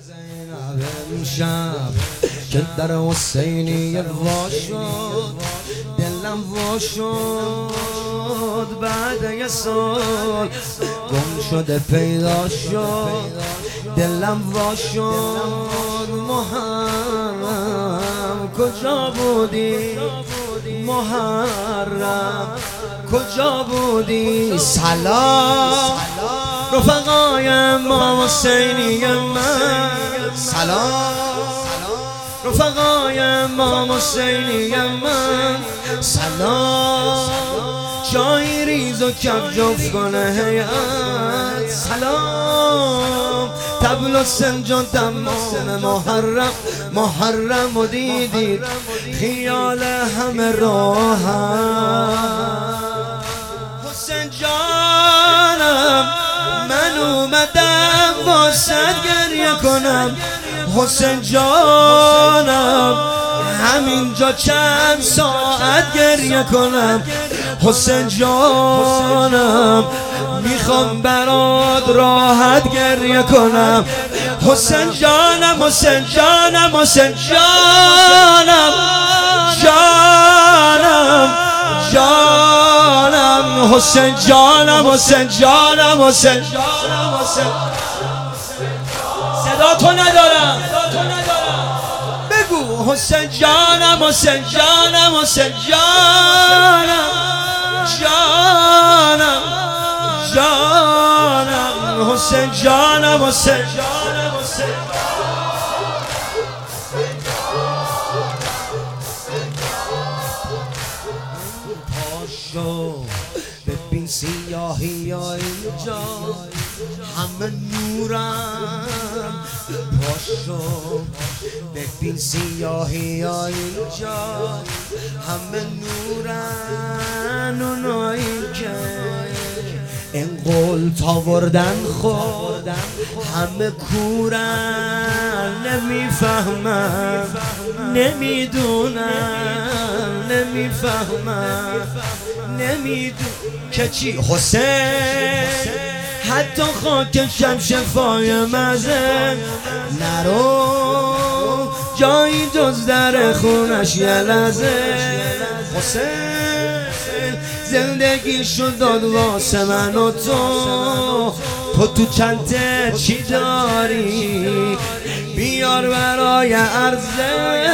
زینب امشب که در حسینیه وا شد، دلم وا شد بعد یه سال، گم شده پیدا شد، دلم وا شد. محرم کجا بودی؟ محرم کجا بودی؟ سلام رفقای ما حسینی من، سلام رفقای ما حسینی من، سلام جایی ریز و کف جفت کنه هیئت، سلام طبل و سنج و دمان محرم، محرم و دیدید خیال همه راحت. حسین جانم من اومدم واسد گریه کنم، حسین جانم همینجا چند ساعت گریه کنم، حسین جانم میخوام برات راحت گریه کنم، حسین جانم حسین جانم حسین جانم جانم جانم حسین جانم حسین جانم حسین صدا تو ندارم بگو حسین جانم حسین جانم حسین جانم جانم جانم حسین جانم حسین جانم حسین پاشو ببین سیاهی ها اینجا همه نورم، پاشو ببین سیاهی ها اینجا همه نورن، اونایی که این قول تاوردن خوردن همه کورن، نمیفهمم نمیدونم نمیفهمم نمیدونم که چی حسین حتی خاکشم شفای مزه نرو جایی جز در خونش یه لحظه، حسین زندگی شد داد واسه من و تو چنته چی داری بیار برای عرضه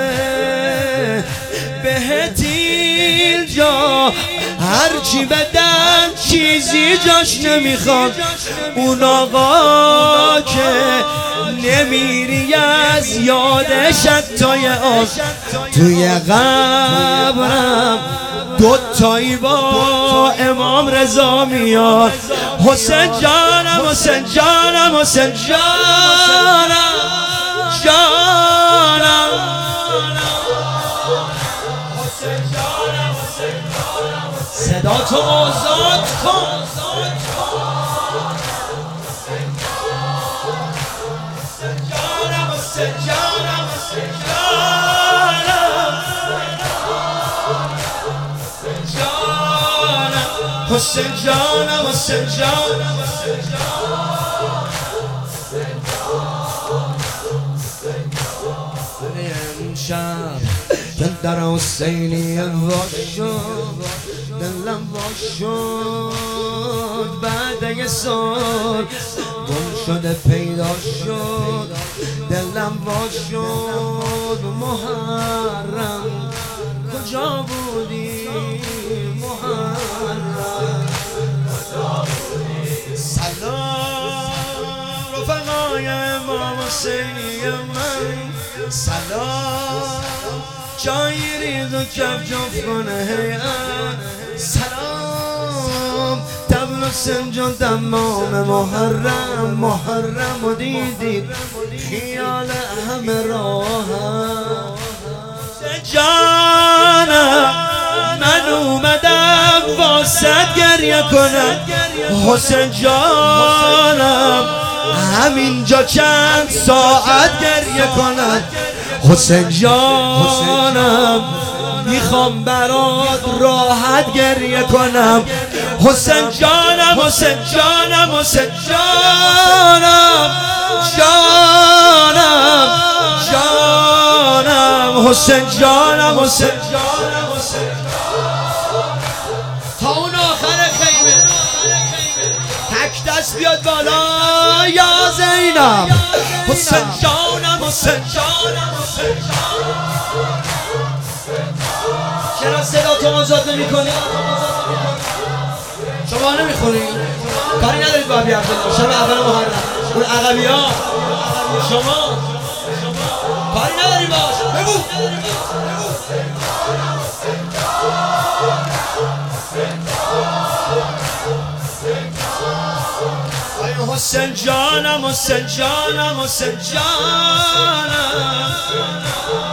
بهت اینجا هرچی بدن چیزی جاش نمیخواد، اون آقا که نمیری از یادش حتی آب توی قبرم دوتایی با امام رضا میاد، حسین جانم حسین جانم حسین جانم جانم صدا تو آزاد کن، جانم حسین جانم حسین جانم حسین جانم حسین جانم امشب که در حسینیه وا شد، دلم وا شد بعد یه سال، گم شده پیدا شد، دلم وا شد. محرم کجا بودی؟ محرم کجا بودی؟ سلام رفقای ما حسینی من، سلام جایی ریز و کف جفت کنه هیئت، سلام طبل و سنج و دمام محرم، محرم و دیدید خیال همه راحت. جانم من اومدم واسد گریه کنم، حسین جانم همینجا چند ساعت گریه کنم، حسین جانم میخوام برات راحت گریه کنم، حسین جانم حسین جانم حسین جانم جانم حسین جانم حسین تا اون آخر خیمه تک دست بیاد بالا یا زینب حسین جانم حسین چرا صدا تو آزاد نمی کنی؟ شما نمیخونی؟ کاری ندارید با ابی عبدالله شب اول محرم اون عقبی ها شما کاری نداری باش بگو حسین جانم حسین جانم حسین جانم